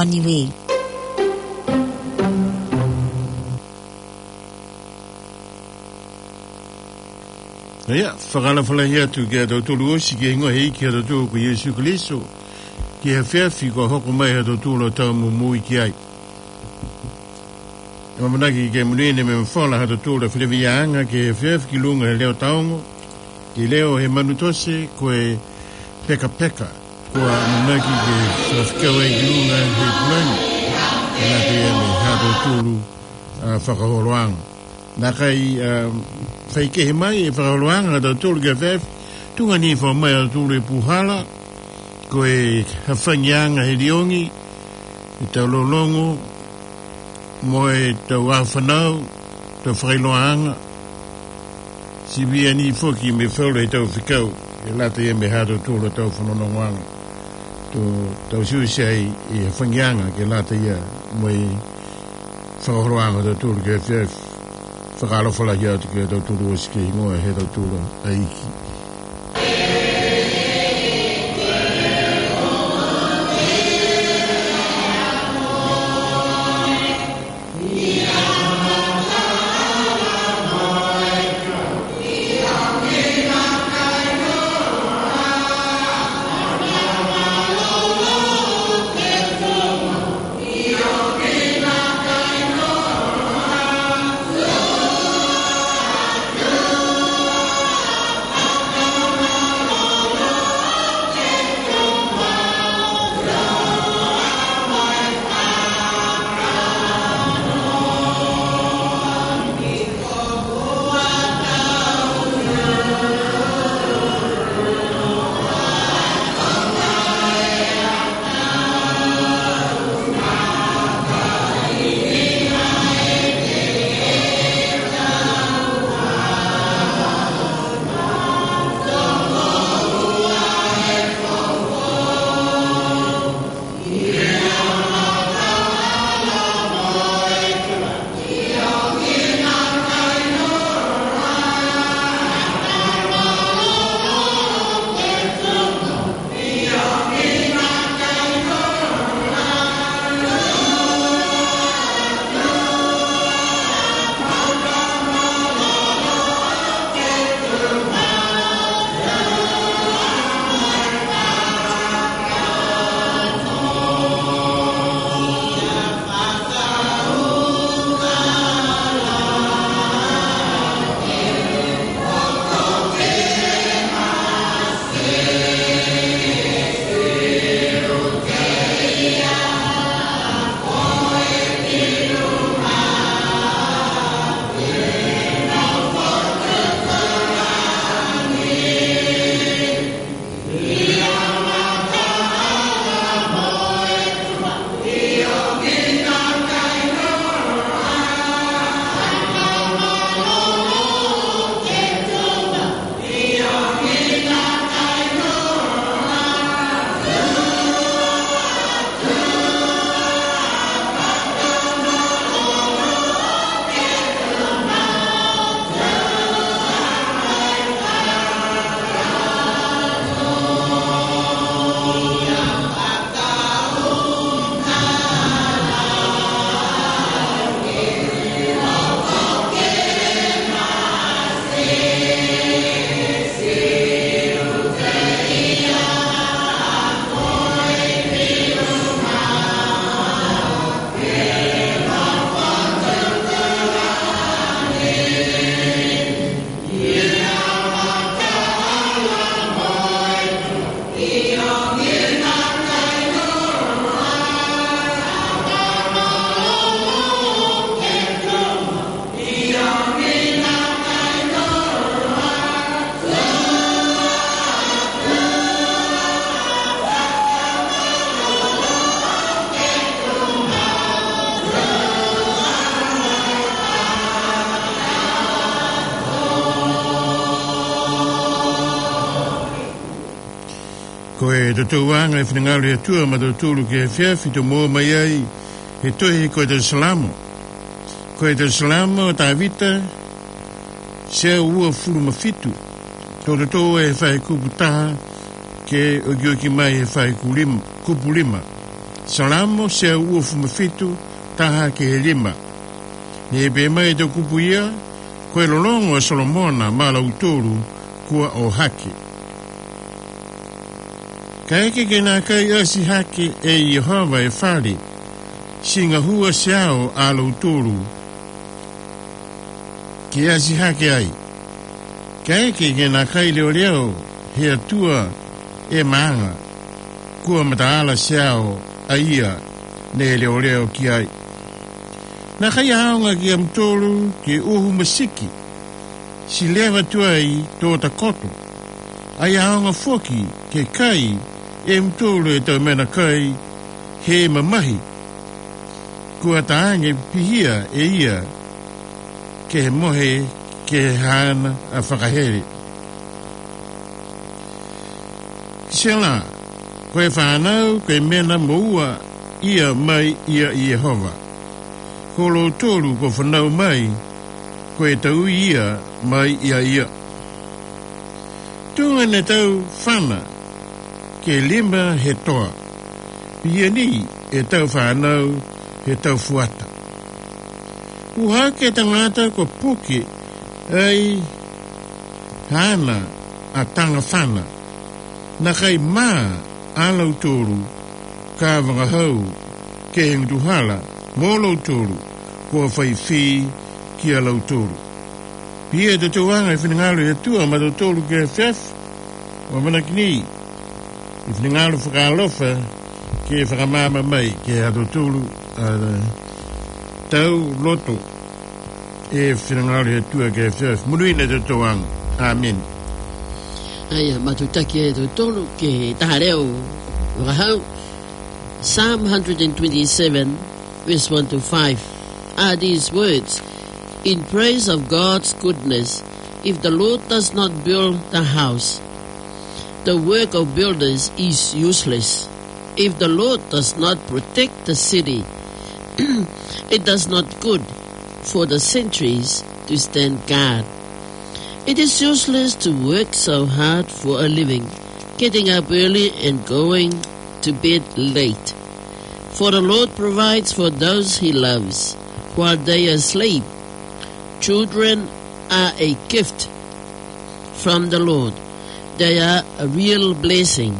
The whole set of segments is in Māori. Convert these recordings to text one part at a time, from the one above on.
ni we. Ia, whakalawhalahi atu kia tau tolu osi ki ingo hei kia tau tolu ko Yesu Kiliso ki he whiawhi ko hoko mai ha tau tolu tau mumui ki ai. Mamanaki ke munene me mwhala ha tau tolu whilewi anga ki he whiawhi ki lunga he leo taongo ki leo he manutose ko e peka peka kua manaki ke whawhikawa ki lunga he pulani e nga te eme ha tau tolu whakaholoanga. Nā kai whaike he mai e whakaholoanga tau tolu kia whiawhi tunga ni wha mai a tolu e puhala ko e hawhangianga he riongi e tau lolongo mo e tau awhanau tau whakailoanga si via ni whoki me whaula e tau whikau e lata e me hato tolu tau whanonongwanga tau siusai e hawhangianga ke lata ia mo e whakaholoanga tau tolu kia whiawhi whakaalawhala hi atu kia tau tolu osi ke ingoa he tau tolu aiki. Ko e to wanga e whinangare atua ma to tūru ke whiawhi to mō mai ai he tohi ko e te salamo. Ko e te salamo o tā vita se ua furu ma fitu. Tō te tō e whai kupu taha ke o ki mai e whai kupu lima. Salamo se uofu mafitu taha ke he lima. Ne be mai te kupu ia, koe lolongo e Solomona ma lautoru kua o hake. Ka eke ke nā kai asi hake e Yehova e whare, singa hua seao a lautoru ke asi hake ai. Ka eke ke nā kai leo leo he atua e maanga kua mataala seao a ia ne leo leo ki ai. Nā kai haonga ki amtolu ke uhu masiki, si lewa tuai tō takoto. Ai haonga foki ke kai e mtolu e tau mena kai he mamahi. Kua taange pihia e ia ke he mohe ke hana a whakahere. Sela, koe whanau koe mena moua ia mai ia Yehova. Ko lo tolu ko whanau mai, koe tau ia mai ia. Tunga ne tau whana, ke lima he toa. Pia ni e tau whanau he tau fuata. Uha ke tangata ko puke ai hana a tanga whana. Na kai maa alau tolu, ka wangahau ke hengduhala, mō lautoru, kua whaiwhi ki a lautoru. Pia te tuanga i whinangalu e tua ma lautoru ke whiaf, wa manaki ni. I whinangalu whakalofa ke whakamama mai ke a lautoru tau loto e whinangalu e tua ke whiaf. Muruina te tuanga. Amen. Aia, matutaki e lautoru ke tahareo wakahau. Psalm 127 verse 1 to 5 are these words: in praise of God's goodness, if the Lord does not build the house, the work of builders is useless. If the Lord does not protect the city, it does not good for the sentries to stand guard. It is useless to work so hard for a living, getting up early and going to bed late. For the Lord provides for those he loves while they are asleep. Children are a gift from the Lord. They are a real blessing.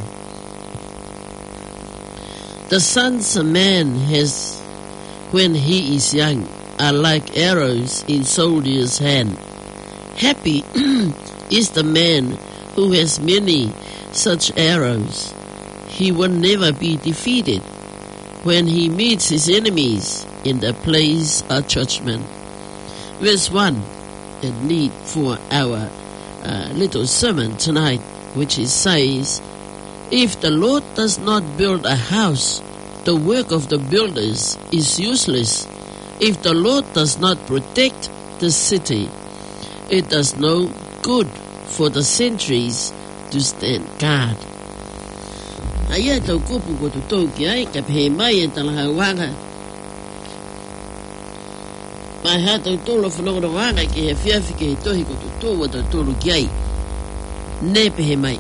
The sons a man has when he is young are like arrows in soldier's hand. Happy is the man who has many such arrows. He will never be defeated when he meets his enemies in the place of judgment. Verse 1, a need for our little sermon tonight, which it says, if the Lord does not build a house, the work of the builders is useless. If the Lord does not protect the city, it does no good for the sentries to stand guard. Aia tau kupu ko tu tau ki ai, ka pehe mai e talaha wanga. Mai ha tau tolo whanonga wanga ki he whiawhi ki he tohi ko tu tau wa tau tolo ki ai. Ne pehe mai.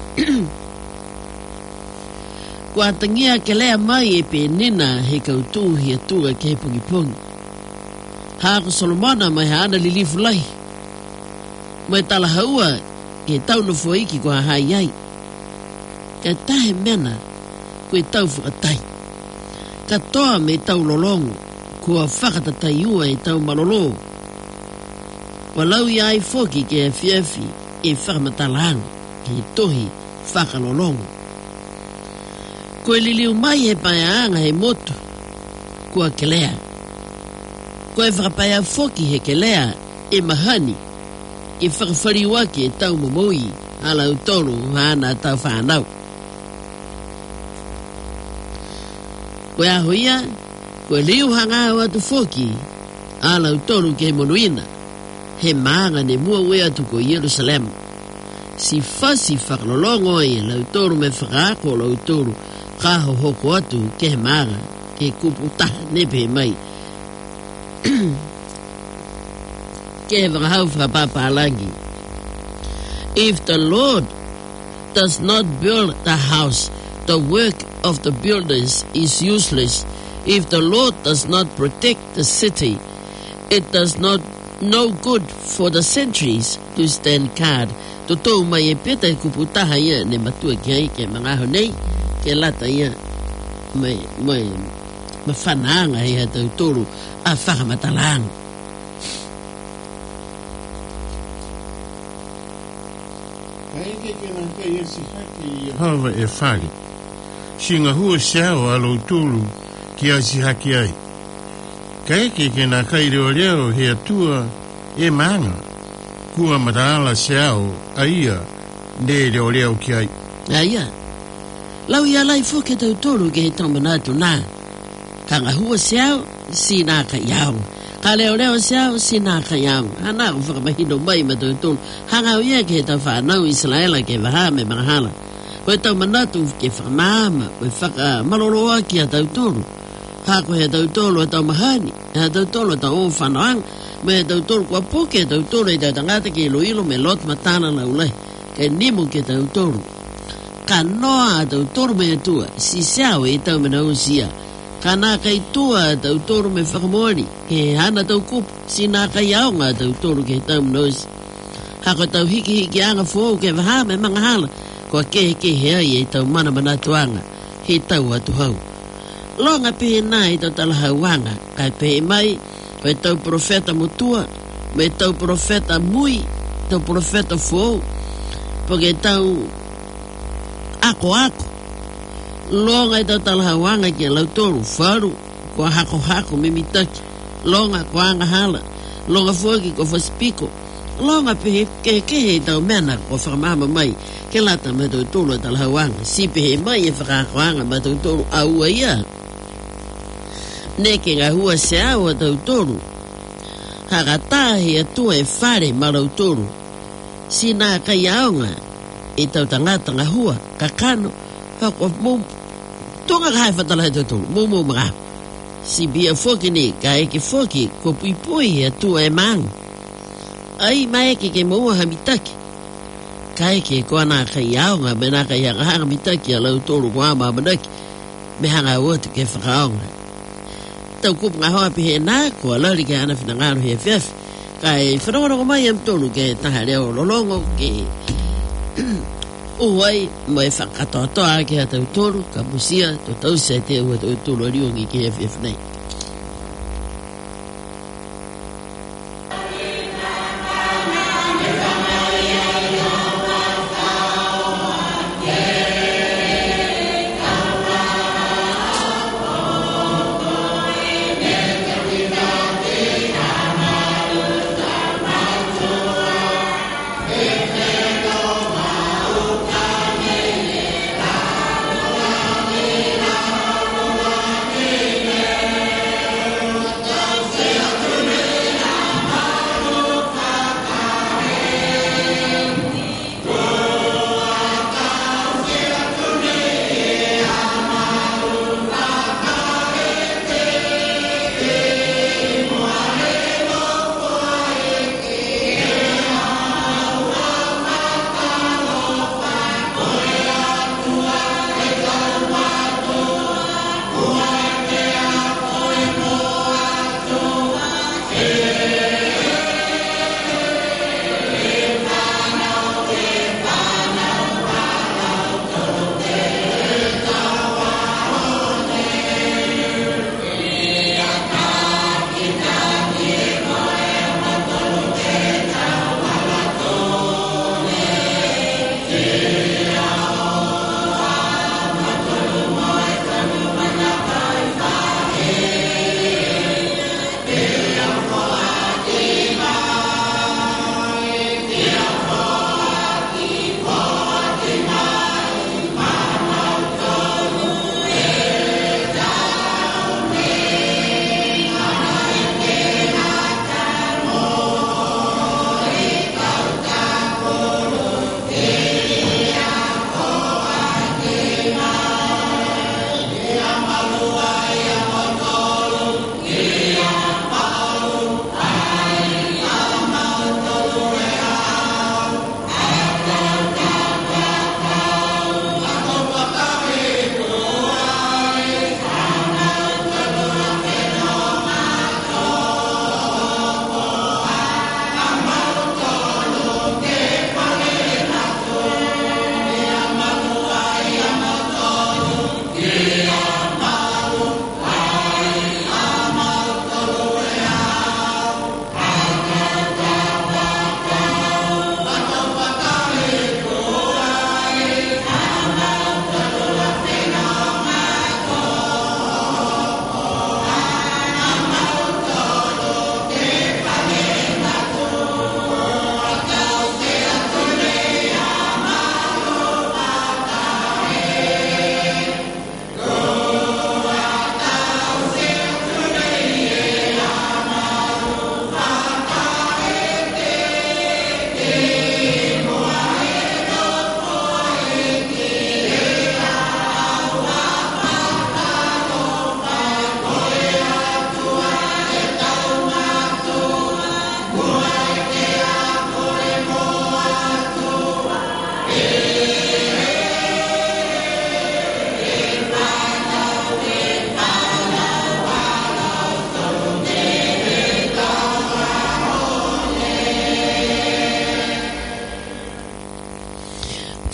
Kua tangia ke lea mai e pe nina he kautu hi atua ke he pungipungi. Ha ko Solomona mai ha ana lilifu lai. Mai talaha ua ke tau no fuaiki ko ha hai ai. Ka tahe mena koe tau whakatai. Ka toa me tau lolongo, kua whakatatai ua e tau malolo. Walau i ai foki ke e whiawhi e whakamatalanga, ke tohi whakalolongo. Koe liliu mai he paiaanga he motu, kua kelea. Koe whakapaia foki he kelea e mahani, e whakawhariwaki e tau momoi, ala utoro hana tau whanau. Koe ahoia, koe liu hanga watu foki, ala utoro ke monuina, he maanga ne mua wea tu ko Yerusalem. Si fasi whakalolongo e la utoro me whakaako la utoro, kaho hoko atu ke he maanga, ke kupu taha nepe mai. Ke he whakahau whakapapa alangi. If the Lord does not build the house, the work of the builders is useless. If the Lord does not protect the city, it does not no good for the sentries to stand guard. Toto mai e peta e kuputaha ia ne matua ki ke mga honei ke lata ia mai whanaanga ia tau toro a whakamatalang. Hava e whali. Singa hua siao alo tolu ki a si haki ai. Kaeke ke nā kai reo reo he atua e maanga. Kua mataala siao a ia ne reo reo ki ai. Aia. Lau ia lai fuke tau tolu ke he tamanatu nā. Ka ngā hua siao si nā ka iau. Ka leo leo siao si nā ka iau. Hana ku whakamahino mai ma tau tolu. Hangau ia ke he tau whanau Israela ke wahame marahala. Koe tau manatu ke whakamama. Koe whakamaloroa ki a tau tolu. Hako he tau tolu a tau mahani. He tau tolu a tau o whanauang. Me he tau tolu kua poke he tau tolu e tau tangata ke ilo me lot matana laulai. Ke nimu ke tau tolu. Ka noa a tau tolu me tua. Si siao e tau mena usia. Ka nā kai tua a tau tolu me whakamoani. Ke hana tau kup. Si nā kai aonga a tau tolu ke tau mena usia. Hako tau hiki anga fōu ke wahame mangahala. Kua ke hea i e tau mana manatuanga. He tau atu hau. Longa pehe nā i tau talahauanga. Kai pehe mai, koe tau profeta mutua, me tau profeta mui, tau profeta fōu, poke tau ako. Longa i tau talahauanga ki a lautoru, wharu, kua hako me mitaki. Longa kua anga hala, longa fōki kua whaspiko. Longa pehe kehe i tau mena kua whakamama mai, ke lata me tau tolu a talahauanga. Si pehe mai e whakakoanga me tau tolu aua ia. Neke ngā hua seau a tau tolu. Haka tāhi atua e whare marau tolu. Si nā kai aonga e tau tangata ngā hua, ka kano, hako mou, tonga ka hai whatalai tau tolu, mou mga. Si bia whoki ni, ka eke whoki, ko pui atua e maang. Ai mai eke ke maua hamitaki. Ka eke koa nā kai aonga, me nā kai hanga mitaki a lau tolu kua ama manaki, me hanga uatu ke whakaonga. Tau kupu ngā hoa pihe nā, kua lauri ke ana whina ngāru he whiawhi. Kai whanonga mai am tonu ke taha reo lolongo ke uwai mai whakatoatoa ke a tau tonu, ka musia, to tausia te ua tau tonu a riongi ke he whiawhi nei.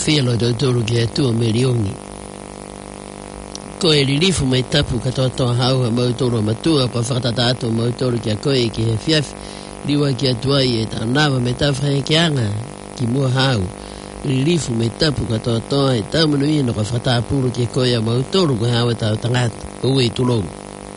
filo do tolu ke tu milioni ko e lilifu mai tapu katoa hau ha mau tolu matua ko whakatata ato mau tolu ke koe ke fiaf liwa ke atuai e ta nawa me tawhai ke anga ki mua hau lilifu mai tapu katoa e tau manu ino ko whakata apuru ke koe a mau tolu ko hawa tau tangata ko ue tulongu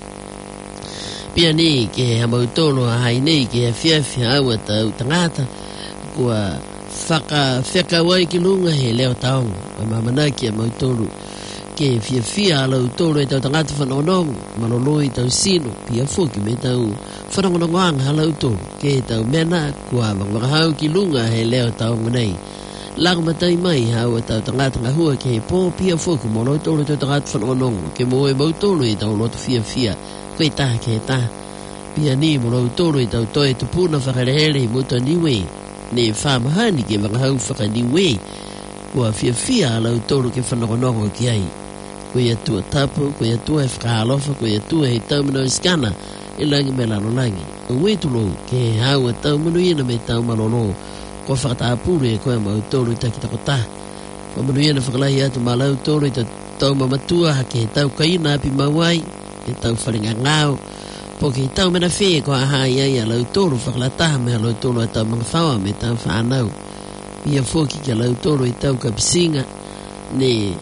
pia ni ke ha mau tolu a hainei ke fiaf hawa tau tangata kua wheka wai ki lunga he leo taongo a mamanaki a mau tolu ke fia lau tolu e tau tangata whanonongo maloloi tau sino pia fuki me tau whanongonongoanga halau tolu ke tau mena kua wangwakahau ki lunga he leo taongo nei laga matai mai hau e tau tangata ngahua ke he pō pia fuki moloi tolu tau tangata whanongonongo ke moe mau tolu e tau loto fia koe taha ke he taha pia ni moloi tolu e tau toe tupuna whakarehele muta niwe ne whamahani ke wangahau whakaniwe kua fia lau tolu ke whanongonongo ki ai koe atua tapu, koe atua e whakaalofa, koe atua he taumano iskana e langi me lanolangi o wetulo ke hau a taumano ina me taumalolo ko whakataapuru e koe mau tolu i takitako ko manu ina whakalahi atu malau tolu i taumamatua ha ke he tau kaina api mawai ke tau wharinga ngao po ke tau mena whee ko aha iai a lau tolu whakalataha me a lau tolu a tau mga whawa me tau whanau pia foki ke lau tolu i tau kapisinga ne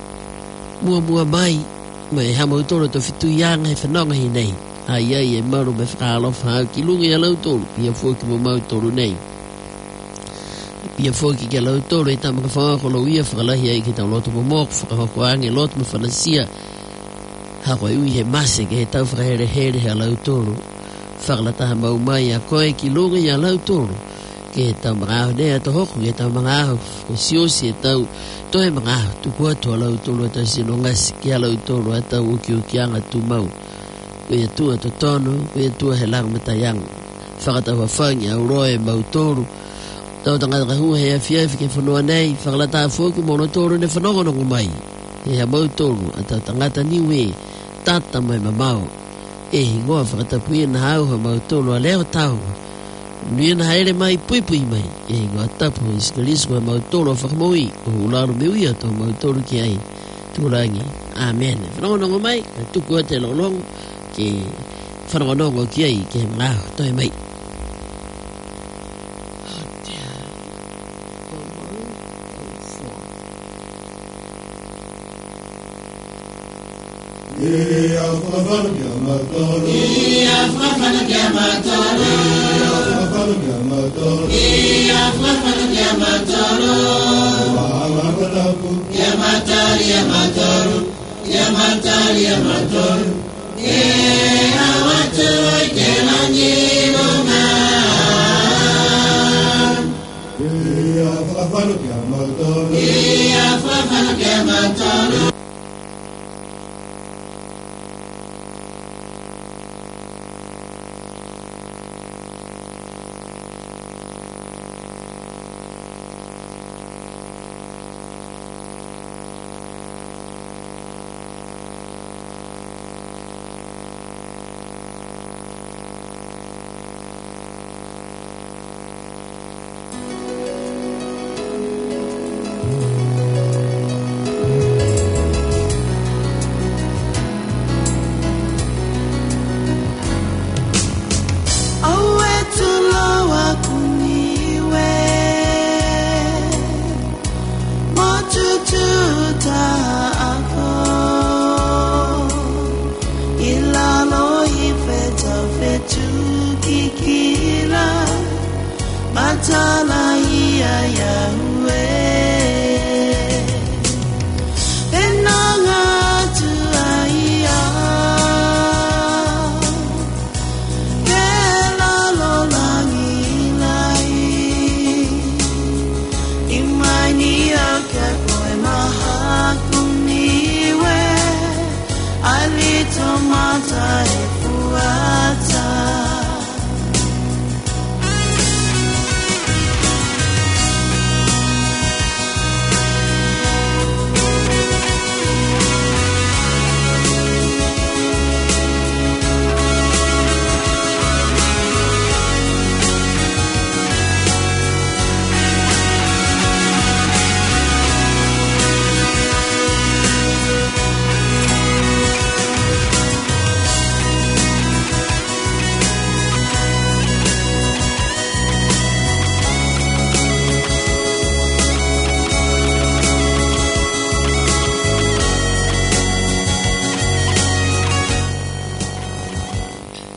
mua mai mai ha mau tolu to fitu ianga he whanonga hi nei a iai e maru me whakalofa hau ki lungi a lau tolu pia foki mo mau tolu nei pia foki ke lau tolu i tau mga whawa ko lau ia whakalahi ai ki tau loto mo mok whakahoko ange loto mo whanasia hako e ui he mase ke he tau whakahere he lau tolu whakalataha mau mai a koe ki lunga i a lau tolu ke he tau mga aho nea to hoko ke tau mga aho ko siosi he tau toe mga aho tuku atu a lau tolu a tau sinongasi ke a lau tolu a tau uki anga tu mau koe atua to tono koe atua he lang matayang whakatawa whangi au roe mau tolu tau tangata hua he a fiafi ke whanua nei whakalataha fuku mono tolu ne whanongonongo mai he a mau tolu a tau tangata niwe tata mai mamao e hingoa whakatapuia na hau ha mau tolu a leo tau nuina haere mai pui mai e hingoa tapu iskalisku ha mau tolu a whakamoi o ularu meuia to mau tolu ki ai tūrangi amen whanongonongo mai ka tuku a te lolongo ke whanongonongo ki ai ke mga toi mai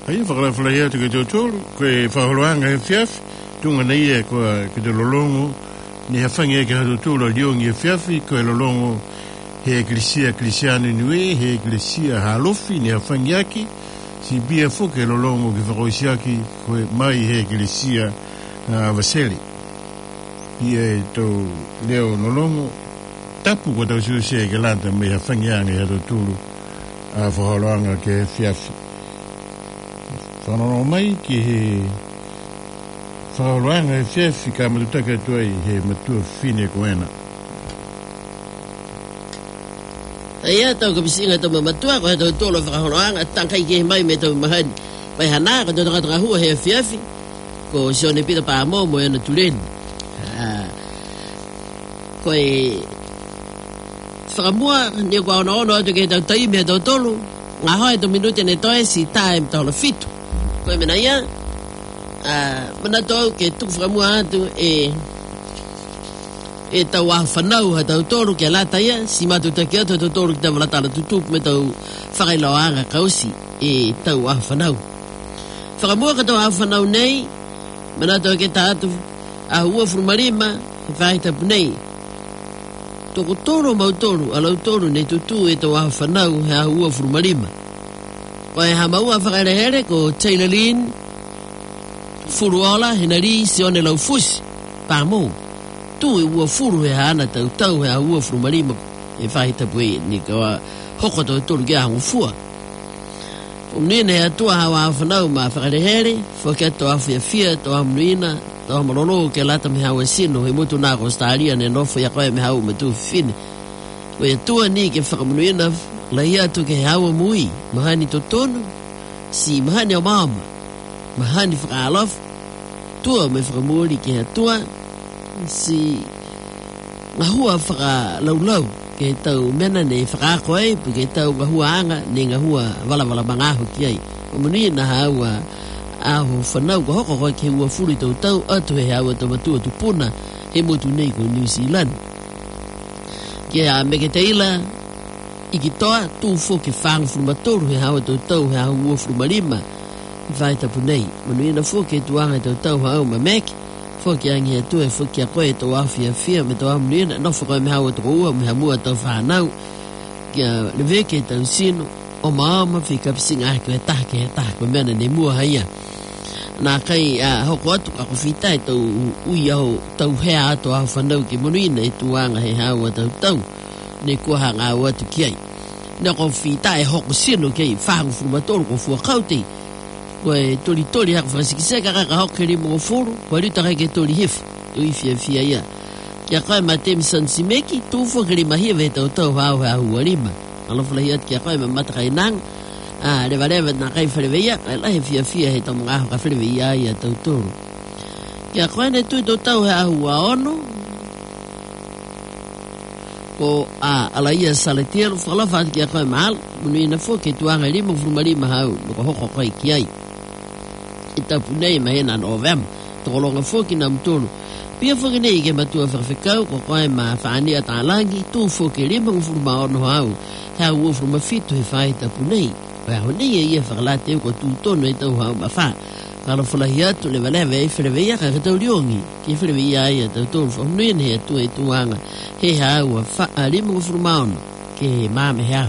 Ai whakalawhalai atu ke tō tōru, koe whaholoanga he whiawhi, tunga nei e koe ke te lolongo, ni ha whangi e ke hatu tōru liongi e whiawhi, koe lolongo he eklesia Krisiano Nue, he eklesia halofi, ni ha whangi aki, si bia whoke lolongo ke whakoisiaki, koe mai he eklesia Vaseli. Ia e tō leo lolongo, tapu ko tau suose ke lanta me ha whangi anga hatu tōru a whaholoanga ke whiawhi. Whanoro mai ki he whaoroanga he whiawhi ka matutaka tuai he matua whine koena. Ia tau ka pisinga tau matua ko he tau tolo whakaoroanga tangkai ki he mai me tau mahani. Pai hana ka tau taka hua he whiawhi ko sione pita pa mo mo ena tuleni. Ko e whakamua ni kua ono atu ke tau taimi he tau tolo ngā hoa e tau minute ne toe si tae mtau la fitu. Koe mena ia, mana tau ke tuku whakamua atu e tau ahu whanau ha tau toru ke lata ia, si matu taki atu tau toru ki tau walatala tutupu me tau whakailoanga kausi e tau ahu whanau. Whakamua ka tau ahu whanau nei, mana tau ke ta atu ahu ua furumarima, e whahitapu nei. Toko toru mau toru, alau toru nei tutu e tau ahu whanau he ahu ua furumarima. Koe ha maua whakarehere ko Taylor Lynn Furuola henari sione lau fusi pāmo tu e ua furu he hana tau tau he ua furumarima e whahitapu e ni kawa hoko tau toru kia hangu fua umnine he atua hawa hawhanau ma whakarehere whakato awhia fia to amnuina to amalolo ke lata me hawa sino he mutu nako staria ne nofo ya koe me hawa matu fine koe atua ni ke whakamunuina la ia tu ke hawa mui mahani to tono si mahani o mama mahani whakaalaf tua me whakamuri ke atua si ngahua whakalaulau ke tau mena ne whakakoe ke tau ngahua anga ne ngahua wala mangaho ki ai o muni na hawa aho whanau ka hoko koe ke ua furi tau tau atu he hawa tau matua tupuna he motu nei ko New Zealand ke a meke teila iki toa tu fo ke whang furumatoru he hawa tau tau he hawa ua furumarima i whaitapu nei manuina fo ke tuanga tau tau hao ma meki fo ke angi he tue fo ke a koe tau awhia fia me tau amunuina nofo koe me hawa tau ua me hamua tau whanau ke a leveke tau sino o maama fi kapisinga ake he taha mena ne mua haia na kai hoko atu kako whitai tau ui aho tau hea ato aho whanau ke manuina e tuanga he hawa tau tau ne kua hanga watu kiai. Ne ko whita e hoko sino kiai whangu furumatoru ko fua kautei. Koe tori haka whakasikiseka kaka hoko keri mo furu, koe rita kai ke tori hifu, ui fia ia. Kia koe ma temi sansimeki, tufo keri mahia ve tau tau hau hea huarima. Alofalahi atu kia koe ma mata kai nang, rewa na kai whareweia, kai lahe fia he tau mga aho ka whareweia ia tau toru. Kia koe ne tui tau tau hea hua ono, ko alaia saletiero whakalafa ati kia koe mahal munuina fo ke tuanga rima furumarima hau nuka hoko koe ki ai i tapu nei mahena November tokolonga fo ki na mtonu pia fo ki nei ke matua whakawhikau ko koe ma whaania tālangi tu fo ke rima furuma ono hau hea ua furuma fitu he whai tapu nei koe hau nei e ia whakalate ko tu tono e tau hau ma wha kala fulahi atu le walewe e whireweia ka tau riongi ki whireweia ai a tau tōru whahunuina he atua e tuanga he haua rima furumaono ke he mame hea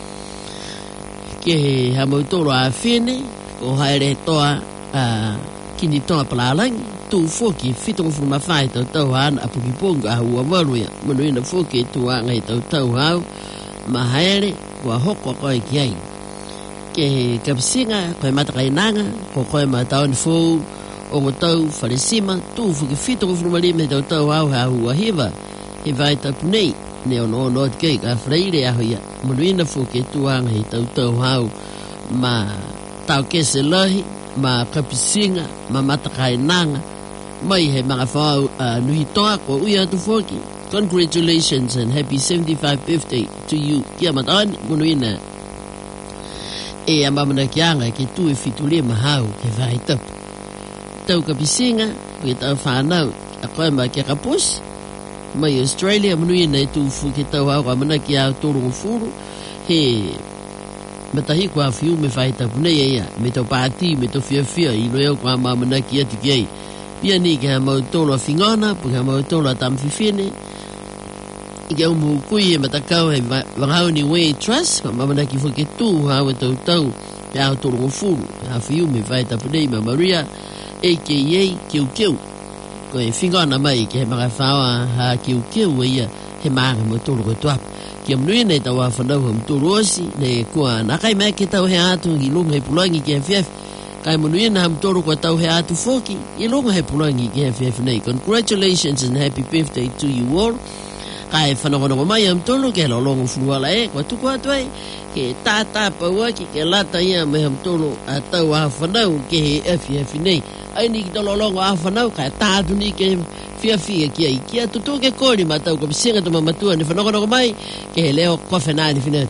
ke he hamautoro a whine ko haere toa kini toa palalangi tu foki fitongo furuma whai tau hana a pukiponga a hua waruia manuina foki e tuanga he tau hau ma haere kua hoko koe ki ai ke kapisinga koe matakai nanga ko koe mataoni fōu o mo tau wharesima tūwhu ke whito ko whurumarima he tau hau hea hua hiva he vai tapu nei ne ono ati kei ka whareire aho ia manuina fō ke tuanga he tau hau ma tau kese lahi ma kapisinga ma matakai nanga mai he mga whau nuhi toa ko ui atu fōki congratulations and happy 75th birthday to you kia mataoni manuina e a mamana ki anga ke tu e fitule mahau ke vai tapu. Tau kapisinga, ke tau whanau, a koe ma ke kapos, mai Australia manuina e tu fu ke tau hau ka mana ki au tōrongo furu, he matahi kwa fiu me fai tapu nei ia, me tau pāti, me tau fia i noeo kwa mamanaki atu ki ei. Pia ni ke ha mautolo a fingona, pu ke ha mautolo a tamfifine, i ke umu kui e matakau he wangau ni Way Trust, kwa mamanaki fuke tū hawa tau, pe au tolo ngofuru, ha fiu me fai tapu nei ma Maria, a.k.a. Kiu, ko e fingona mai ke he makawhawa ha Kiu ia, he maanga mautolo ko tuapu. Kia mnui nei tau a whanau ha mtoro osi, nei kua nakai mai ke tau he atu i lunga he pulangi ki he fief. Kai mnui na ha mtoro kua tau he atu foki, i lunga he pulangi ki he fief nei. Congratulations and happy birthday to you all. Kai whanau mai ha mtoro ke lolongo funuala kua tuku atu ai, ke tātā pauaki ke lata ia me ha mtoro a tau a whanau ke he fief nei. Ai ni ki tau lolongo a whanau, kai tātu ni ke fia kia tutu ke kori matau ko bisinga tu mamatua ni whanoko mai ke he leo kofe nani whina.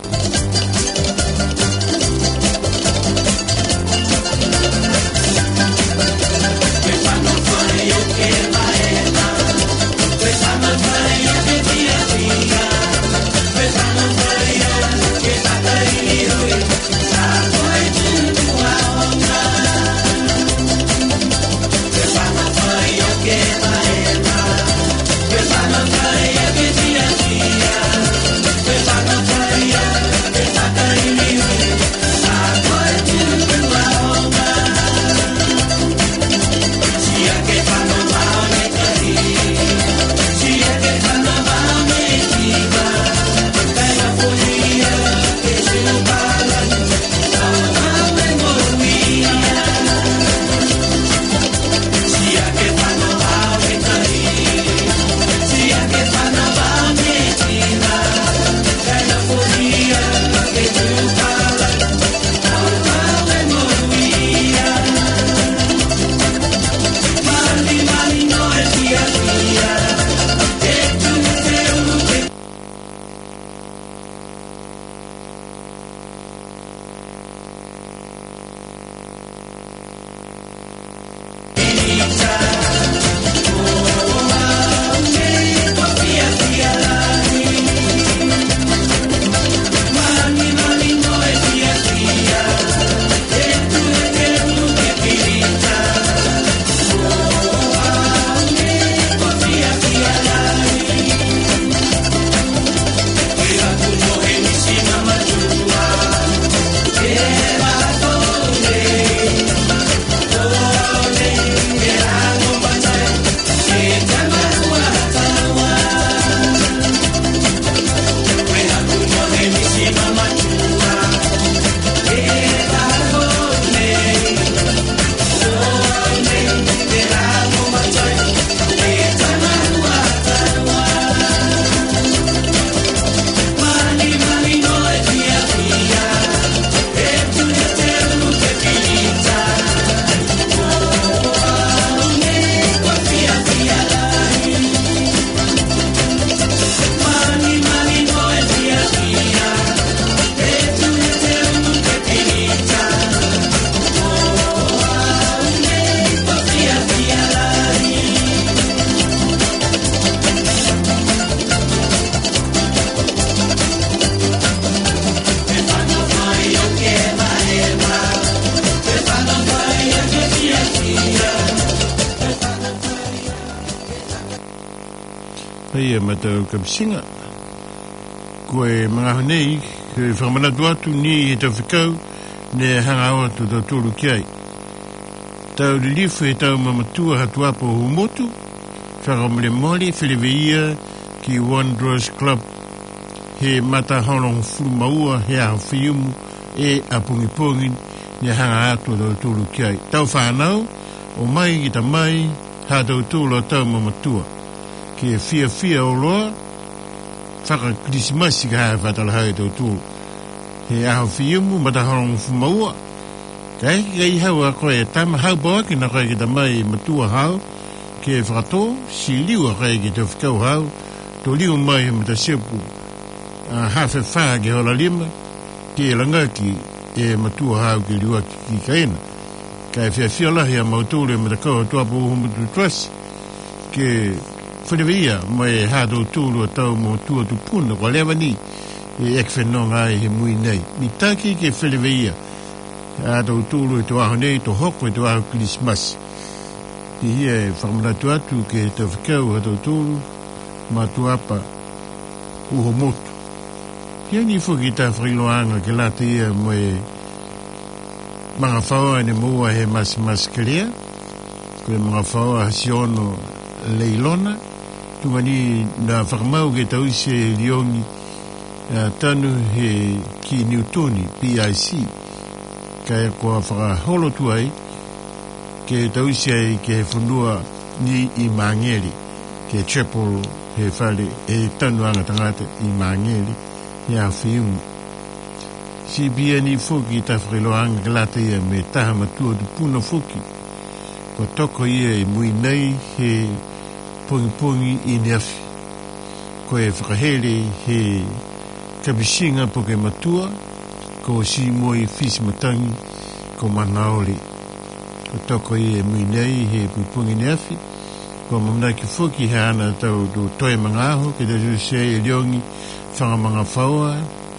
Ia matau kapsinga. Koe mga honei, koe whamanatu atu ni he tau whikau, ne hanga awa tu tau tōru kiai. Tau lilifu he tau mamatua hatu apo humotu, whakamale mori whileweia ki Wanderers Club, he mata haurong furu maua he aho whiumu e apungipungi ne hanga atu tau tōru kiai. Tau whanau, o mai ki ta mai, ha tau tōru tau mamatua. Ke fia o roa, whaka krisimasi ka hae whatala hae tau tūru. He aho whiumu, mata harong fumaua. Kai hau a koe e tama hau bawa ki na koe ki ta mai matua hau, ke whakato, si liu a koe ki te whikau hau, to liu mai he mata sepu, hawhe whaa ki hola lima, ke langaki e matua hau ki liua ki kaina. Kai fia lahi a mautore mata kaua tuapo humutu trust, ke Whareweia mai hātou tūru a tau mō tua tu puna kwa lewa ni e ek whenonga e he mui nei. Mi taki ke wheleweia. A tau tūru e tu aho nei, tu hoko e tu aho Christmas. Ti hia e whamanatu atu ke te whikau a tau tūru, ma tu apa uho motu. Kia ni whuki ta whailoanga ke lata ia mo e mga whaoa ne mua he mas kerea, koe mga whaoa hasiono leilona, tungani na whakamau ke tau se riongi tanu he ki Newtoni, PIC, kaya kua whakaholo tuai, ke tau se ke he whanua ni i Mangere, ke chapel he whare e tanu anga tangata i Mangere, he a whiungu. Si bia ni whuki ta whailoanga ke lata ia me taha matua tu puna whuki, ko toko ia e mui nei he pungi i neafi. Ko e whakahere he kabisinga po ke matua, ko si moi fisi matangi, ko manaori. Ko toko ia e mui nei he pungi neafi, ko mamna ki whuki he ana tau do toi mangaho, ke te ruse e riongi, whangamanga whaua,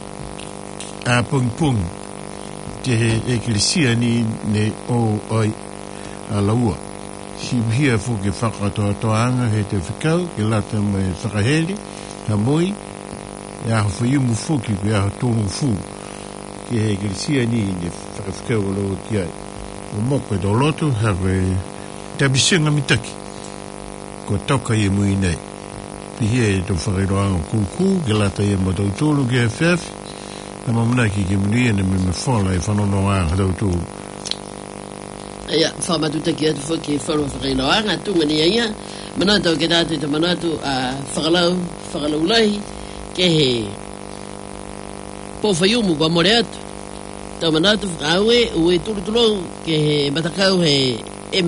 a pungi, te he eklesia ni ne o oi a laua. Si hia fuke whakatoatoanga he te whikau, ke lata mai whakaheri, na moi, e aho whaiumu fuki, ke aho tōmu fu, ke he eklesia ni ne whakawhikau o loa ki ai. O moko e doloto, hawe tabisinga mitaki, ko toka i mui nei. Pihia e tō whakairoanga kūkū, ke lata i matautoro ke he whiawhi, na mamanaki ke munia na me whala e whanono anga tautoro. Ia, whamatuta ki atu whaki whanua whakainoanga, tunga ni ia, manatau ke tātou te manatu a whakalau lahi, ke he pōwhaiumu kwa more atu. Tau manatu whakaue, ue turutulou, ke he matakau he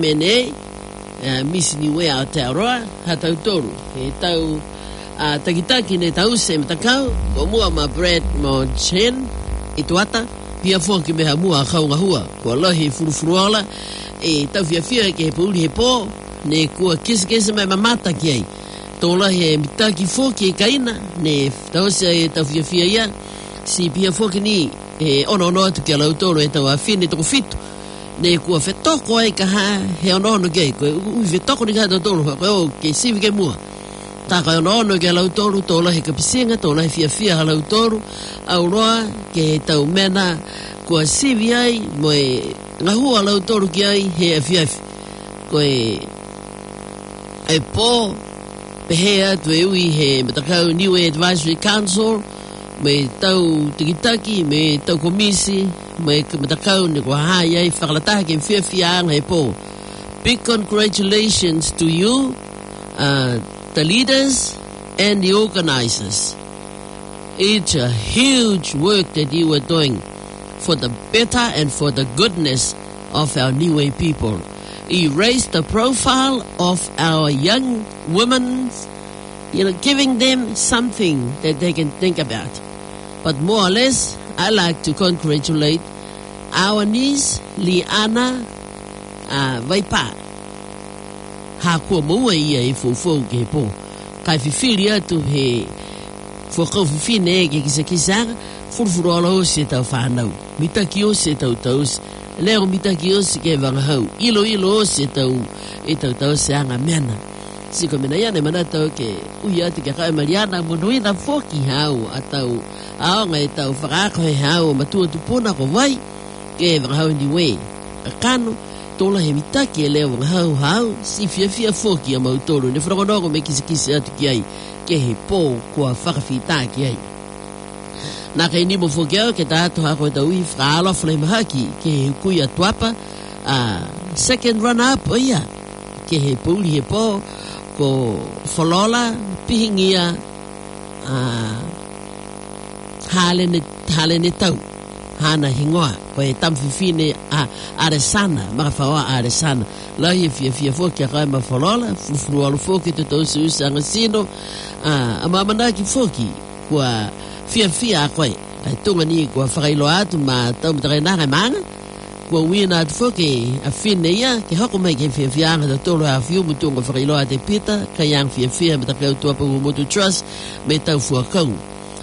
MNA, Miss Niue Aotearoa, ha tau toru. He tau takitaki ne tau se matakau, ko mua ma Brad mo Chen, i tuata, pia whuaki meha mua a kaunga hua, kua lohi furufuruala, e tau whiawhia ke he pauri he pō, ne kua kisa mai mamata ki ai. Tō lohi e mitaki whuaki e kaina, ne tau se e tau whiawhia ia, si pia whuaki ni, e ono atu ki a lautoro e tau a whine toko fitu, ne kua whetoko ai ka ha, he ono ki ai, koe ui whetoko ni ka tautoro, koe o ke sivi ke mua. Taka ono ke lautoru, tō lahi ka pisinga, tō lahi whiawhia ha lautoru, au roa ke tau mena kua sivi ai, mo e ngahua lautoru ki ai, he a whiawhi. Koe e pō, pehea tu e ui he matakau Niue Advisory Council, me tau tikitaki, me tau komisi, me matakau ne kua hai ai, whakalataha ke whiawhia anga e pō. Big congratulations to you, the leaders and the organizers. It's a huge work that you are doing for the better and for the goodness of our Niue people. You raised the profile of our young women, giving them something that they can think about. But more or less, I like to congratulate our niece, Liana Vaipa. Ha kua maua ia e fōfou ke he pō. Kai whiwhiri atu he whakau whiwhine e ke kisa, furufuru ala o se tau whanau. Mitaki o se tau taus, leo mitaki o se ke wangahau. Ilo o se tau, e tau se anga mena. Siko mena iane manatau ke ui atu ke kai Mariana monuina whoki hau, a tau aonga e tau whakaako he hau, matua tupuna ko vai, ke wangahau Niue. A kano, tola he mitaki e leo hau, si whiawhia whoki a mautoro, ne whakaronoko me kisi atu ki ai, ke he pō kua whakawhita ki ai. Nā kei nimo whoki au, ke tātu hako e taui, whakaalofa lei mahaki, ke he kui a tuapa, second run-up o ia, ke he pauli he pō, ko whalola, pihingia, hale ne tau. Hana hingoa, ko e tamwhiwhine aresana, makawhaoa aresana. Lahi e whiawhia whoki a kai ma whalola, furufuru alu whoki te tau se usa angasino, a mamanaki whoki, kua whiawhia a koe. Kai tunga ni kua whakailo atu ma tau matakai nanga maanga, kua uina atu whoki a whine ia, ke hoko mai ke whiawhia anga ta tolo a whiu mutunga whakailo ate pita, kai ang whiawhia matakai au tuapa umotu trust, me tau fuakau.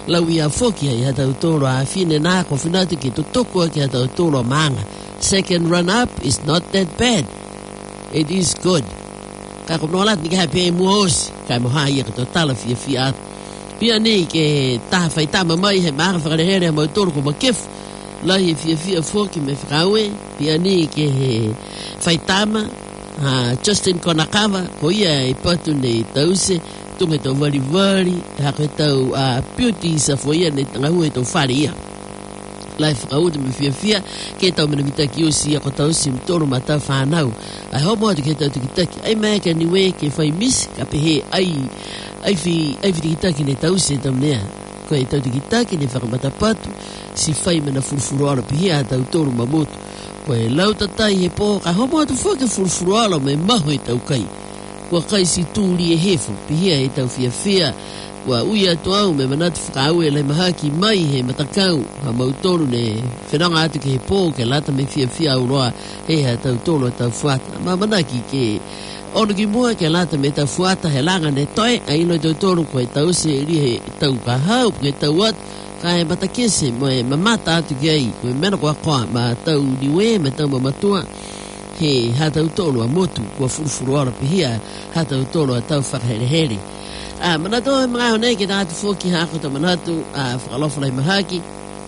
lau ia foki ai hatau tōro a fine nā ko whinatu ki to toko ki hatau tōro maanga. Second run up is not that bad. It is good. Ka ko nolat ni ka pe muos ka mo ha ia to tala fia atu. Pia ni ke taha whaitama mai he maha whakarehere mo tōro ko makef lai he fia foki me whakaue. Pia ni ke he whaitama Justin Konakawa ko ia e patu nei tause tunga tau wari hake tau beauty sa foia nei tangahu e tau whare ia. Lai whakauta me fia ke tau mana mitaki o si ako tau si mtoro ma tau whanau. Ai homo atu ke tau tikitaki. Ai mea ka niwe ke whai mis ka pehe ai fi tikitaki ne tau se tau nea. Ko e tau tikitaki ne whakamata patu si whai mana furufuruara pehe a tau toro mamotu. Ko e lau tatai he po ka homo atu whake furufuruara me maho e tau kai. Kua kai si tūri e hefo pihia e tau fia kua ui atu au me manatu whakau e lai mahaki mai he matakau ha mautoro ne whenanga atu ke he pō ke lata me fia au roa he ha tau tolo tau fuata ma manaki ke ono ki mua ke lata me tau fuata he langa ne toi a ino tau tolo koe tau se ri he tau kahau ke tau atu ka he matakese mo e mamata atu ki ai koe mena koa ma tau niwe me tau mamatua he hatau tolo a motu kua furufuruara pihia hatau tolo a tau whakaherehere. Manatu he mga honei ke tātu fōki hako ta manatu whakalofa lai mahaki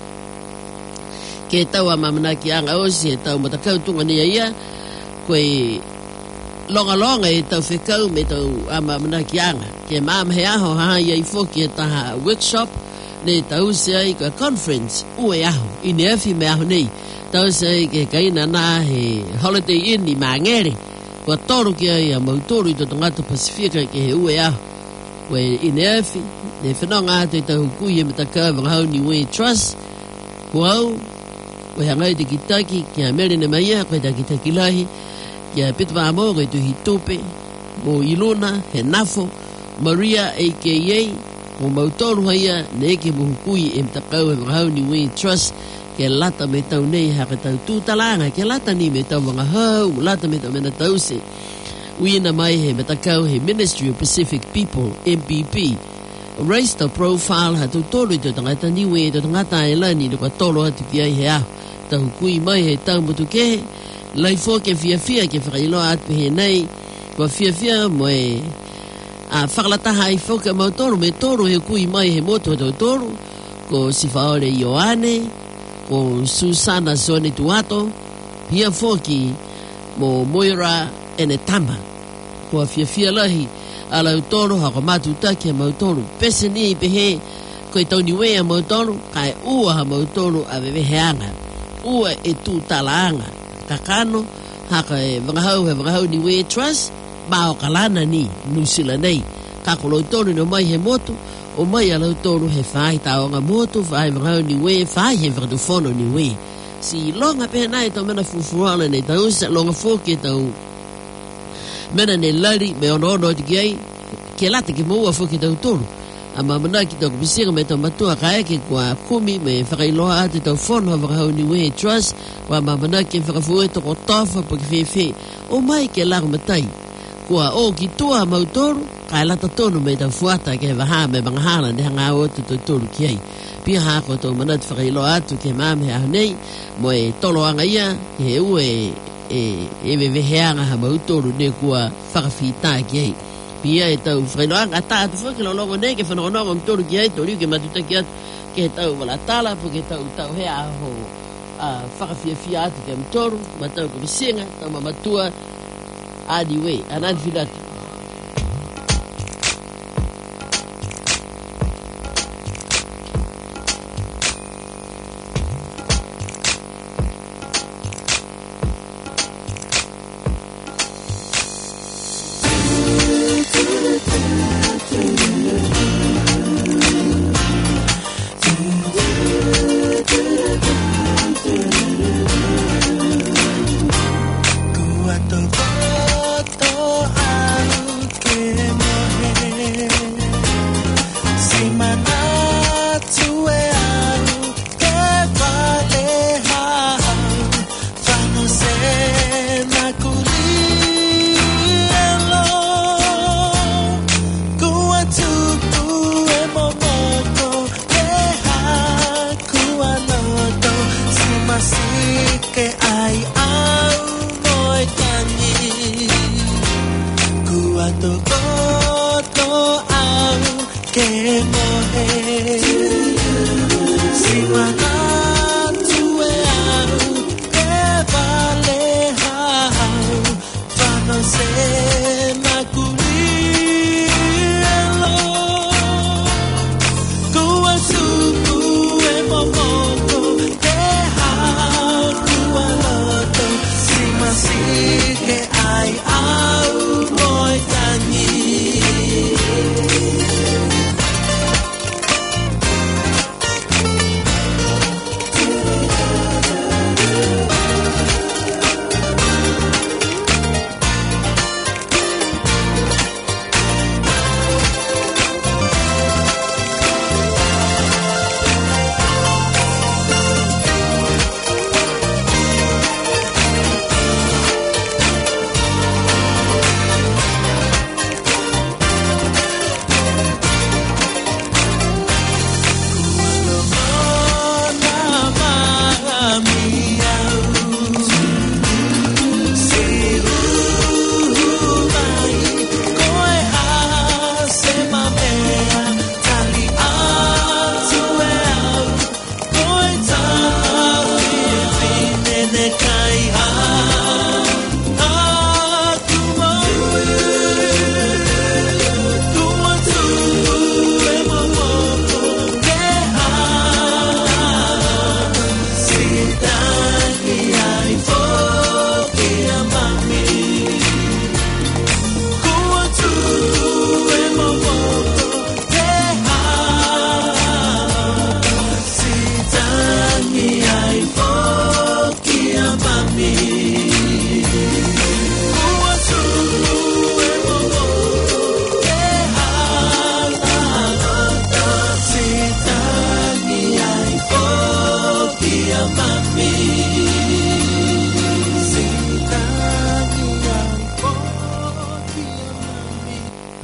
ke tau a mamanaki anga osi he tau matakau tunga nia ia koe longa e tau whekau me tau a mamanaki anga ke maam he aho haa ia i fōki he taha workshop ne tau se ai koe conference ue aho i ne awhi me aho nei tau se ai ke kaina nā he Holiday Inn i Mangere kua toru ki ai a mautoru i to tangata Pasifika ke he ue aho koe i ne awhi ne whenonga atu i tau hukui e mataka wangahau ni Way Trust kua au koe hangai te kitaki ki a mere ne maia koe ta kitaki lahi ki a pitu wāmo koe tu hitupe mo Iluna he Nafo Maria a.k.a. mo mautoru haia ne eke mo hukui e matakau e wangahau ni Way Trust ke lata me tau nei haka tau tūtalanga ke lata ni me tau wangahau lata me tau mena tau se uina mai he matakau he Ministry of Pacific People MPP raise the profile ha tu tolu i to tangata niwe to tangata e lani no ka tolo atu ki ai he aho tau kui mai he tau mutu ke lai fo ke fia ke whakailo atu he nei kua fia mo e a whakalataha i fo ke mautoro me toro he kui mai he moto tau toro ko Sifaore Ioane ko Susana Zone Tuato pia foki mo Moira Enetama kua fia lahi ala utoro hako matutaki a mautoro pese ni pehe koe tau niwe a mautoro kai ua ha mautoro a weweheanga ua e tūtalaanga kakano haka e wangahau niwe trust bao kalana ni nusila nei kako lautoro no mai he moto o mai ala utoro he whai taonga moto whai wangahau niwe whai he whakatufono niwe si longa pehe nai tau mena fufuala nei tau sa longa foki tau mena ne lari me ono te kiai ke lata ke moua foki tau tolu a mamana ki tau kupisira me tau matua kae ke kua kumi me whakailoa ate tau whono whakahau ni Way Trust kua mamana ke whakafue toko tofa po ki whewhe o mai ke laku matai kua o ki tua mautoru kai lata tonu me tau fuata ke waha me mangahala ne hanga o te tau tolu ki ai pia hako tau manat whakailoa atu ke mame hau nei mo e tolo anga ia he ue e weweheanga ha mautoru ne kua whakawhita ki ai pia e tau whailoanga a tātu whakilaolongo nei ke whanongonongo mtoru ki ai toriu ke matutaki atu ke tau walatala po ke tau hea aho whakawhiawhia atu ke mtoru ma tau kumisinga tau mamatua adiwe anan filatu Foto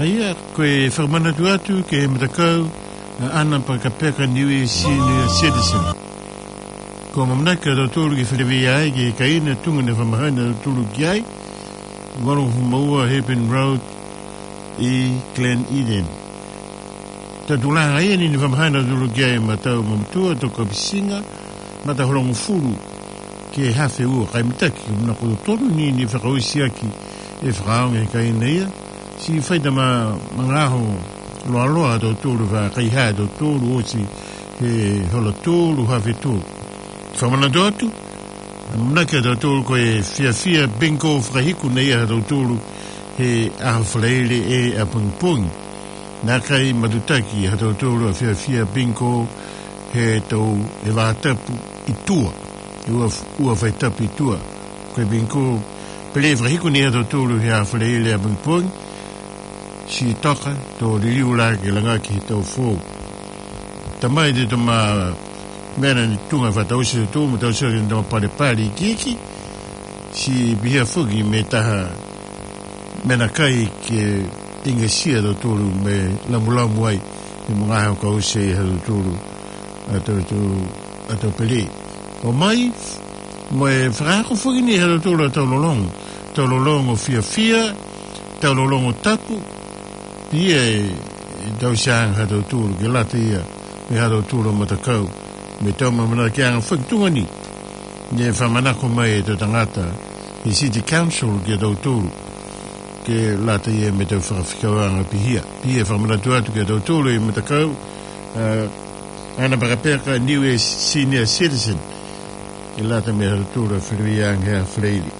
Aia, koe whakamana tu atu ke he matakau ana pa ka peka niwe senior citizen. Ko mamnaka da tōru ke whilewi ai ke kaina tunga ne whamahana da tōru ki ai. Waro Maua Haven Road i Glen Eden. Ta tūlanga ia ni whamahana da tōru ki ai matau mamatua to ka bisinga mata horongo furu ke hawhi ua kai mitaki. Muna koto tōru ni whakauisi aki e whakaonga he kaina ia. Si whaita mangaho loa loa do tōru wha kai hae do tōru osi he hola tōru hawhi tōru. Whamana do atu, mnaka do tōru koe fia bingo whakahiku nei aha do tōru he aha whaleire e a pungpung. Nā kai madutaki ha do tōru a fia bingo he tau e wātapu i tua. E ua whaitapu i tua. Koe bingo pele whakahiku nei aha do tōru he aha whaleire a pungpung. Si toka to ririula ke langa ki tau fō. Tamai de toma mena ni tunga whatausi o tōmu tau sori ni toma pare kiki. Si bihia whuki me taha mena kai ke inga sia do tōru me lamulamu ai ni mga hao ka use i hado tōru a tau pele. O mai, moe whakako whuki ni hado tōru a tau lolongo. Tau lolongo fia, tau lolongo tapu. Ia e tau siang hatau tūru ke lata ia me hatau tūru matakau me tau mamana ki anga whakitunga ni ne whamanako mai e tau tangata i City Council ki hatau tūru ke lata ia me tau whakawhikawanga pihia whamanatu atu ki hatau tūru i matakau ana pakapeka niwe senior citizen ke lata me hatau tūru whiruiang hea whareili.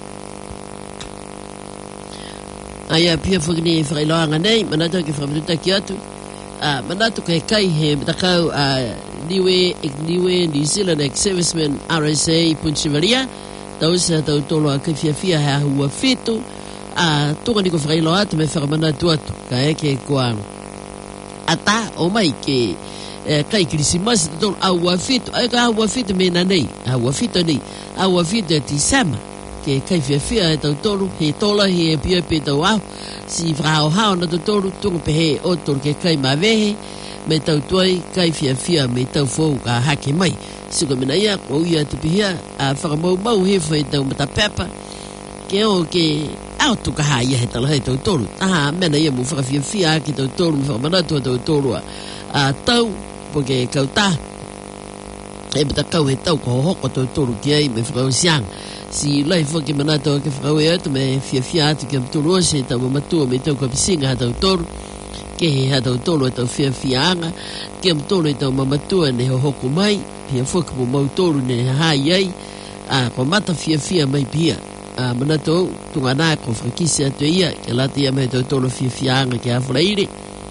Aia pia whakini whakailoanga nei, manatu ke whakamatuta ki atu. Manatu ke kai he matakau niwe New Zealand ex-serviceman RSA Punchivaria. Tau se tau tolo a kawhiawhia hea hua whetu. Tuka ni ko whakailoa atu me whakamanatu atu. Ka eke kua ata o mai ke kai kirisimasi tolo a hua whetu. Aika a hua whetu mena nei. A hua whetu nei. A hua whetu e tisama. Ke kai whiawhia e tau tolu, he tola he e pia pe tau au, si whakao hao na tau tolu, tunga pe he o tolu ke kai mawehe, me tau tuai, kai whiawhia me tau fōu ka hake mai. Suka mina ia, ko ia te pihia, a whakamau he whai tau matapepa, ke o ke au tuka haa ia he tala he tau tolu. Taha mena ia mu whakawhiawhia ki tau tolu, mu whakamanatu a tau tolu a tau, po ke kautā, e matakau he tau ko hoko tau tolu ki ai me whakau siang. Si lai whaki manato ke whakaue atu me whiawhia atu ke mtulu ose tau mamatua me tau kapisinga hatau tolu ke he hatau tolu e tau whiawhia anga ke mtulu e tau mamatua ne ho hoku mai pia whaki mo mau tolu ne hai ai ko mata whiawhia mai pia manato tunga nā ko whakisi atu ia ke lati ia me tau tolu whiawhia anga ke hawhalaire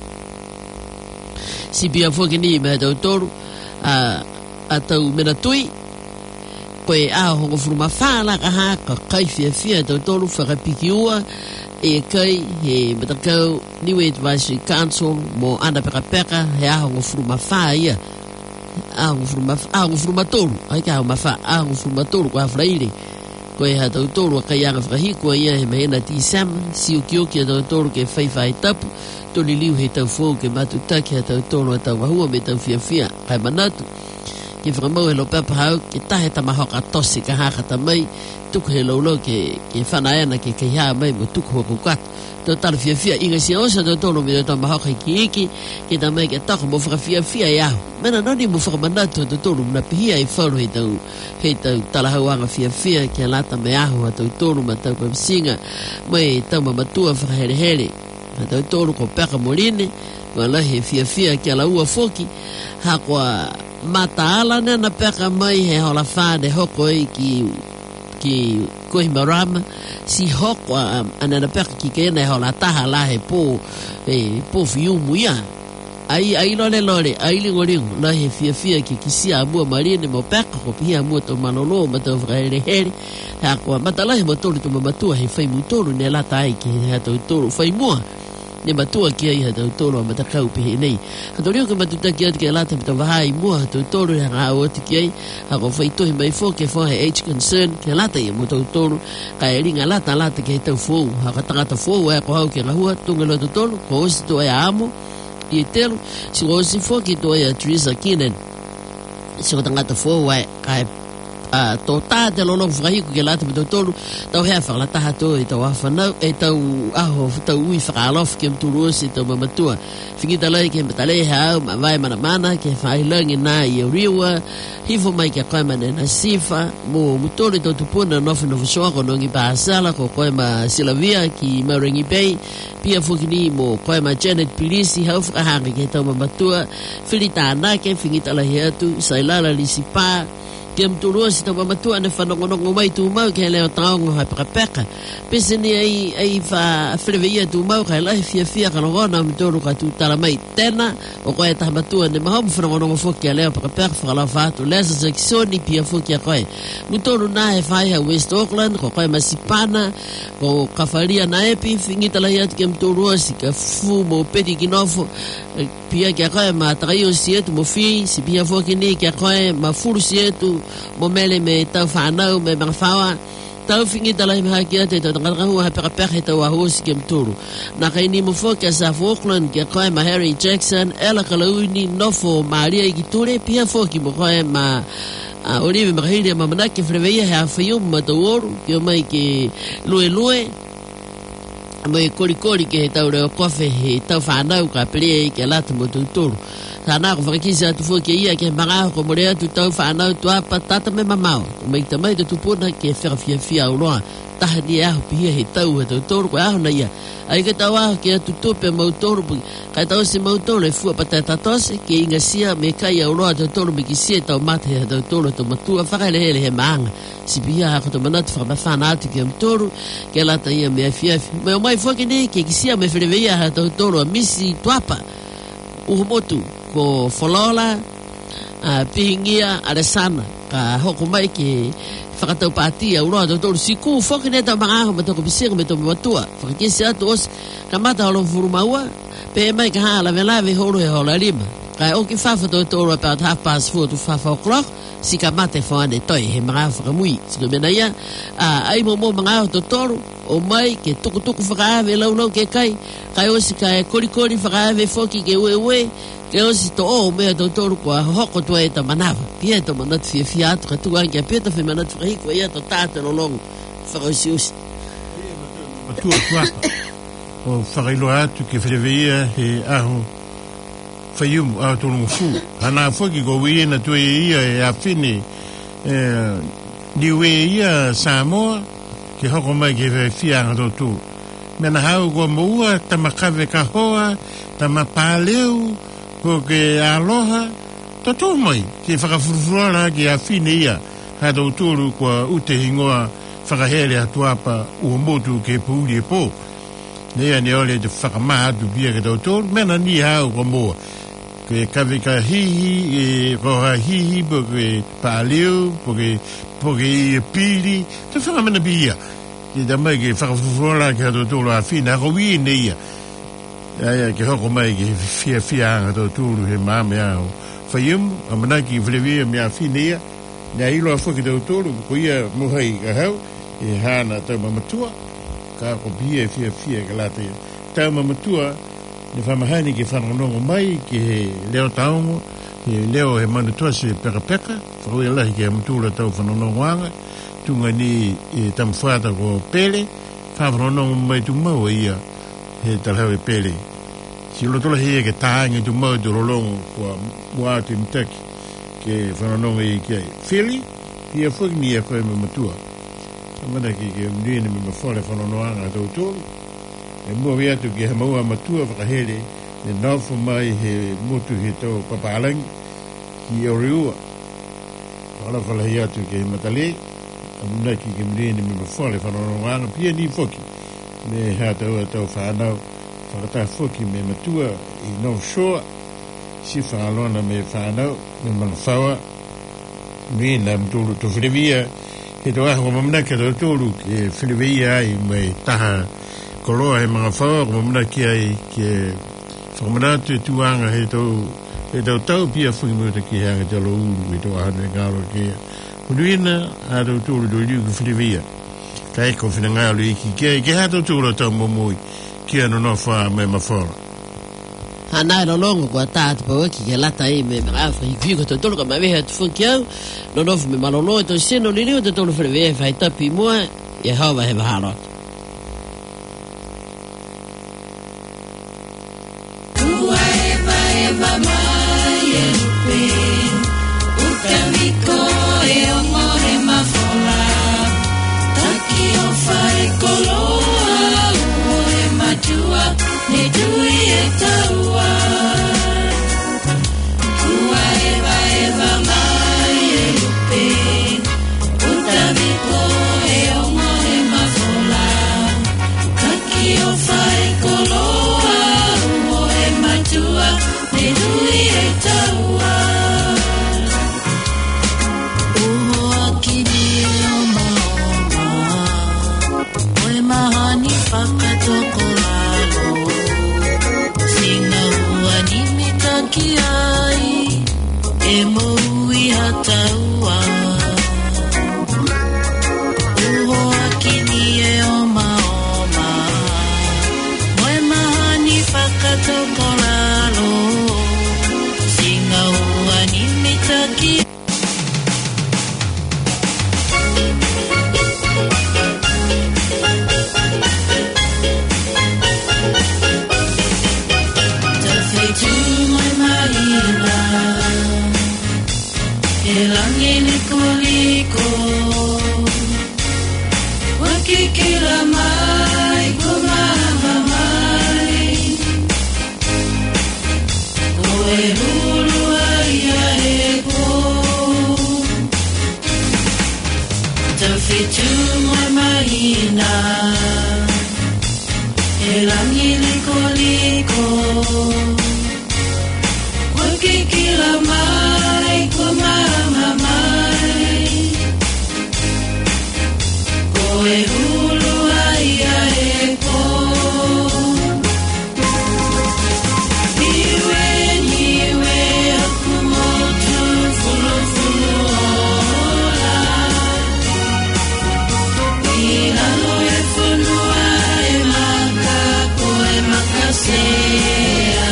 si pia whaki ni me hatau tolu a tau menatui koe hongo furuma whaala ka haa ka kai whiawhia tau tolu whakapiki ua e kai he matakau Niwe Advisory Council mo ana peka he hongo furuma whaa ia hongo furuma tolu ai ka hongo furuma tolu ko hawhalaire koe ha tau tolu a kai anga whakahikua ia he mehena tisama si ukioki a tau tolu ke whaiwhai tapu toli liu he tau fōu ke matutaki a tau tolu a tau wahua me tau whiawhia kai manatu ki whakamau he lo papa hau, ke tahe tamahoka tosi ka haka tamai, tuku he laulo ke whanaena ke kei haa mai mo tuku hoku katu. Tau tala whiawhia, inga si osa tau tono me tau tamahoka iki, ke tamai ke tako mo whakawhiawhia i ahu. Mena noni mo whakamanatu tau tono mna pihia i whauru he tau talahauanga whiawhia ke lata me ahu a tau tono ma tau kamsinga, mai tau mamatua whakahere. Tau tono ko peka moline, kua lahi whiawhia ke ala ua foki, hakua mata ala na peka mai he hola whāne hoko i ki Kohimarama si hoko anana peka ki kena he hola taha la he po whiumu ia ai lore ai lingoringo la he whiawhia ki kisia amua marine mo peka ko pihia amua tau malolo ma tau whakahere hako mata lahi mo tolu tu mamatua he whaimu tolu ne lata ai ki he tau tolu whaimua ne matua ki ai hata tolo ma takau pe nei hato rio ke matuta ki at ke lata mta vahai mua hato tolo ya ngā oti ki ai hako whaitohi mai fo ke fo he age concern ke lata ia mo tau tolo ka e ringa lata ke tau fōu haka tangata fōu e ko hau ke ngahua tunga lo tolo ko osi to e amo i e telo si ko osi fo ki to e Teresa Kinen si ko tangata fōu e ka e tō tā te lolo whakahiku ke lata me tau tolu tau hea whakalata hato e tau awhanau e tau aho tau ui whakalof ke mturu osi tau mamatua whingita lai ke mtalei hea au ma vai mana mana ke whailangi nā i au riwa hifo mai ke koe ma nena sifa mo mutore tau tupuna nofi soa ko nongi pāsala ko koe ma Silavia ki Maurangi Bay pia fukini mo koe ma Janet Pilisi hau whakahangi ke tau mamatua whirita anake whingita lai atu sailala lisipa ke mtulua si tau mamatua ne whanongonongo mai tu mau ke leo taongo hai pakapeka pese ni ai whaleweia tu mau kai lai fia kanongona mtulu ka tu tala mai tena o koe taha matua ne mahomu whanongonongo foki a leo pakapeka whakalau whatu lesa sa kisoni pia foki a koe mtulu na he whai ha West Auckland ko koe masipana ko kafaria na epi whingita lai atu ke mtulua si ka fu mo peti kinofo pia kia koe ma takai o sietu mo fi si pia foki ni kia koe ma furu sietu mo mele me tau whanau me mga whawa tau whingita lai maha kia te tau tangatakahu ha pekapeka tau ahosi ke mturu na kai ni mo foki a South Auckland kia koe ma Harry Jackson ela kalauni nofo Maria Ikiture pia foki mo koe ma Olive Makahiri ma manake whareweia hea whaiumu ma tau oru kia mai ke lue mai kori ke he tau reo kofe he tau whanau ka pelea ke lata mo tau toro Tāna ko whakakisa atu fua ke ia ke mga ko morea tu tau whanau tu apa tata me mamau. Mai tamai tu tupuna ke whakawhiawhia uroa. Taha ni aho pihia he tau he tau toro ko aho na ia. Ai ke tau aho ke atu tupe mau toro. Kai tau se mau toro e fua patai tatose ke inga sia me kai a uroa tau toro me ki sia tau mate he tau toro tau matua whakailehele he maanga. Si pihia hako tau manatu whakamawhana atu ke am toro ke lata ia me awhiawhi. Mai o mai fua ke ne ke ki sia me whireweia he tau toro a misi tuapa. Uhomotu ko Folola pihingia aresana ka hoko mai ke whakatau pātia uroa tau tolu siku whoki ne tau mga aho me tau kapisinga me tau matua whakakisi atu os ka mata holo furumaua pe mai ka haa lawe holo he hola lima ka oki whafa tau tolu about 4:30 to 5 o'clock si ka mate whaane toi he mga aho whakamui sino mena ia ai mo mga aho tau tolu o mai ke tuku whakaave lau ke kai osi ka e kori whakaave whoki ke ue ke osi to o mea tau tolu kua hoko tua e ta manawa pia e ta manatu fia atu ka tua anki a peta whi manatu whahiko e ato tāte lolongo whakausi osi matua tuapa o whakailo atu ke whireweia he aho whaiumu aho tolu mufu hana whoki ko wiena tua ia e a whine niwe ia Samoa ke hoko mai ke whia anga tau tū mena hau kua maua tamakawe ka hoa tamapaleu ko ke aloha tato mai ke whakafurufurara ke a whine ia ha tau tūru kua ute hingoa whakahere atuapa ua motu ke puuri e pō nea ne ole te whakamaha atu bia ke tau tūru mena ni hau kua moa ke kawe ka hihi e roha hihi po ke paleu po ke i pili te whakamana bia ke ta mai ke whakafurufurara ke tau tūru a whine a kowi ne ia ia ke hoko mai ke fia anga tau tūru he mame au whaiumu a manaki whirewia me a whine ia nea ilo a whaki tau tūru ko ia muhai ka hau e hana tau mamatua ka ko bia fia ka lata ia tau mamatua ne whamahani ke whanongongo mai ke he leo taongo he leo he manutua se peka whakoi alahi ke amatula tau whanongongo anga tunga ni e tamwhata ko pele whanongongo mai tu maua ia he talhau e pele si lotola hea ke tāngi tu mau tu rolongo kua mua atu mtaki ke whanonongo i kia whili hea whaki ni a koe me matua amana ke mrine me mawhole whanononga tau tōru e mua we atu ke he maua matua whakahere e nāwha mai he motu he tau papalangi ki Oriua whalawhala hea atu ke he matale amana ke mrine me mawhole whanononga pia ni whaki me ha tau whanau whakata whoki me matua i North Shore si whangalona me whanau me manawhawa me na mtulu to whirewia he to aho mamnaka to tolu ke whirewia ai me taha koloa he mga whaua ko mamuna ki ai ki e whakamanatu e tuanga he tau pia whakimuta ki hanga te alo uru i tō ahanu e ngāro ki e Unuina a tau tōru do liu ki whiriwia ka eko whina ngālo i ki hato tōru tau momoi ki anu no wha me mawhora Hanai no longo kua tātu pawaki ke lata i me awha i kuiko tō tolu ka maweha tu whuki au no nofu me malolo e tō seno ni riu tō tolu whiriwia whai tapi mua i hawa he maharot Ua eva eva mai e lupe Uka miko e ongo he mawhora Taki o whare koloa Uo he matua Ne tui e taua Ua eva eva mai e lupe Uta miko e ongo he mawhora Taki o whare koloa Uo he matua Ne tui e taua Uho akini e oma Oe mahani whakatoko lalo Singa hua ni mitaki ai E moui hataua Uho akini e oma Oe mahani whakatoko lalo Singa hua ni mitaki Langini kuliko Wakikila mai kumama mai Koe hulu aia eko Tawhitu moe mahina Langini kuliko Wakikila mai kumama mai Koe hulu aia eko Niwe aku motu fulu ola Ilalo e funua e maka koe makasea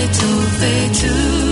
fetu